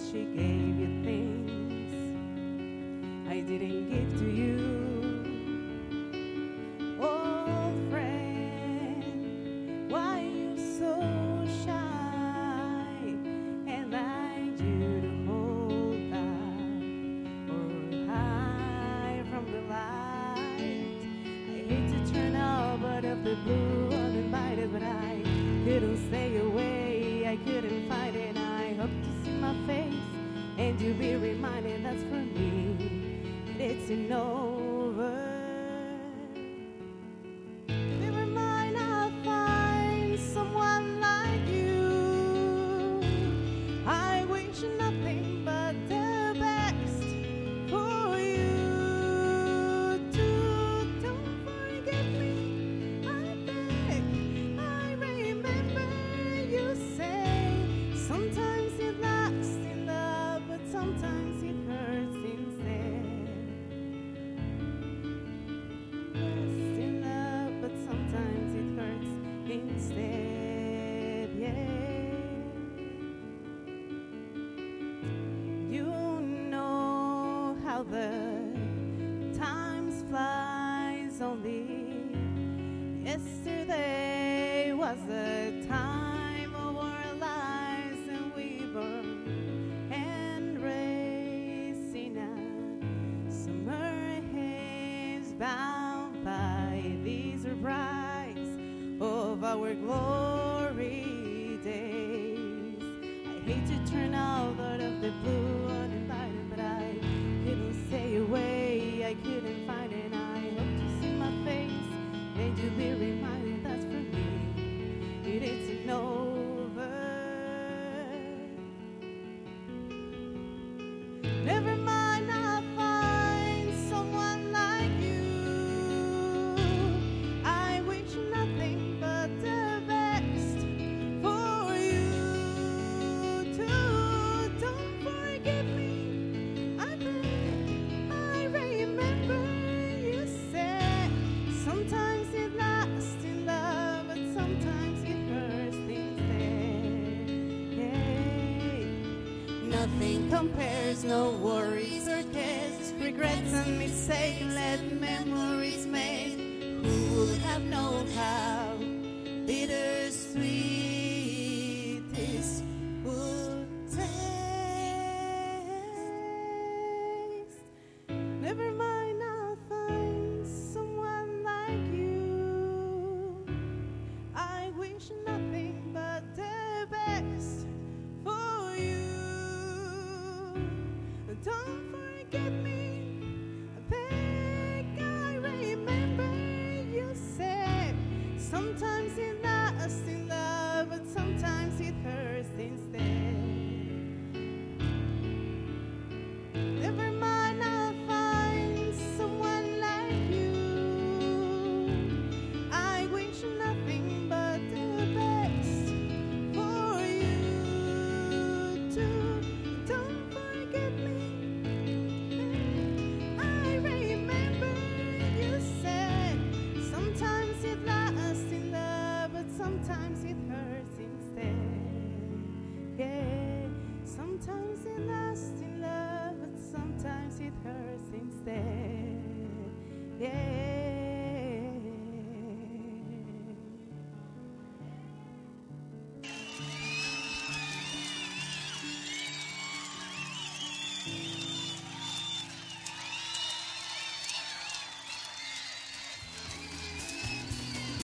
she gave you things I didn't give to you. Old friend, why you so shy and like you to hold back or hide from the light? I hate to turn out out of the blue uninvited, but I couldn't stay away, I couldn't fight it. I hope to see my face and you be reminded that's for me, it's over. Never mind, I'll find someone like you. I wish nothing but the best for you too. Don't forget me, I beg. I remember you say sometimes it lasts in love, but sometimes it hurts instead. Lasts in love, but sometimes it hurts instead. Yeah. You know how the times flies. Only yesterday was the time of our lives, and we were hand racing a summer haze, bound by these surprise of our glory days. I hate to turn out of the blue uninvited, but I couldn't stay away, I couldn't find it. I hope to see my face and you be reminded that's for me, it isn't over. Never mind, I'll find someone like you. I wish nothing but the best for you too. Don't forget me, I beg. I remember you said sometimes it lasts in love, but sometimes it hurts instead. Yeah. Nothing compares, no worries or cares, regrets and mistakes, let memories made. Who would have known how bittersweet this would taste? Never mind, I'll find someone like you. I wish nothing but the best for you. Don't forget me, I beg. I remember you said sometimes it lasts in love, but sometimes it hurts instead.